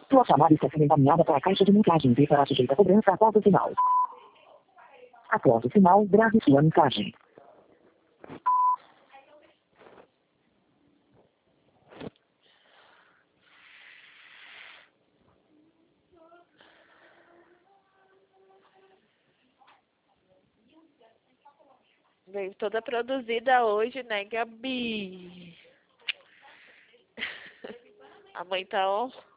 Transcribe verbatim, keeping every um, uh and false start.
Sua chamada está sendo encaminhada para a caixa de mensagens e será sujeita a cobrança após o sinal. Após o sinal, grave sua mensagem. Veio toda produzida hoje, né, Gabi? A mãe tá on.